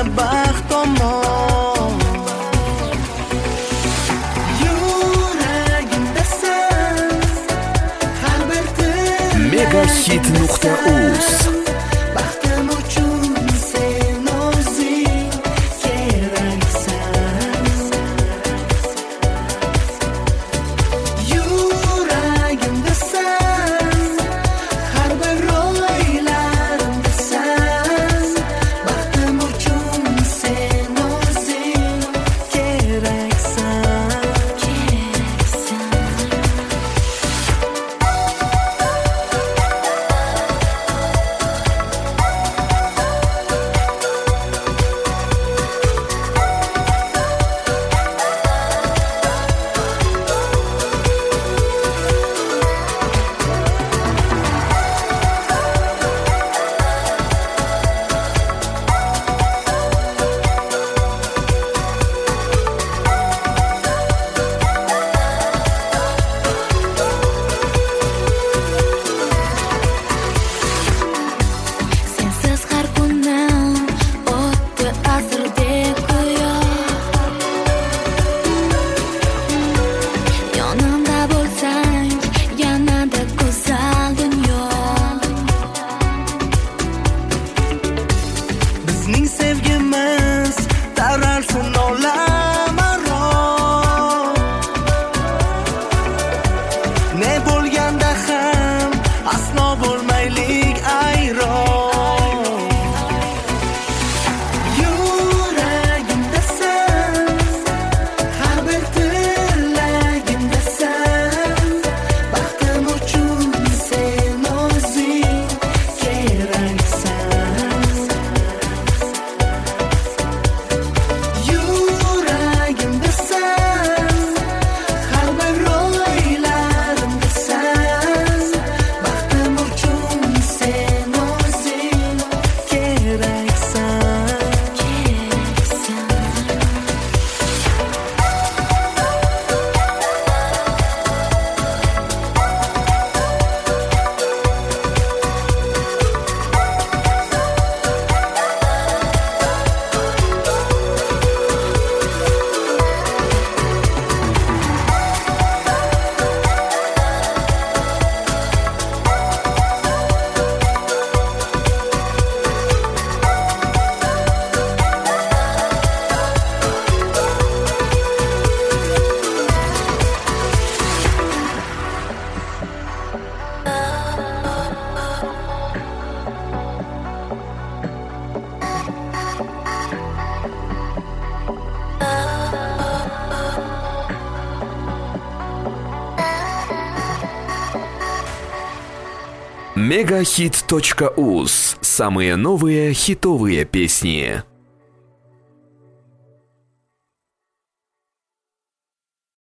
baxt tomon. Yuragimdasan har bir til. Megahit.uz Baxtim uchun sen o'zing keraksan. Yuragimdasan har bir o'ylarimdasan. Baxtim uchun sen o'zing keraksan. Sensiz har kunim o'tdi asrdek go'yo. Yonimda bo'lsang yanada go'zal dunyo. Bizning sevgimiz taralsin olamaro. Ne bo'lganda ham aslo bo'lmaylik ayron. Yuragimdasan har bir tilagimdasan. Baxtim uchun sen o'zing keraksan. Yuragimdasan har bir o'ylarimdasan. Baxtim uchun sen o'zing keraksan. Megahit.uz. Самые новые хитовые песни.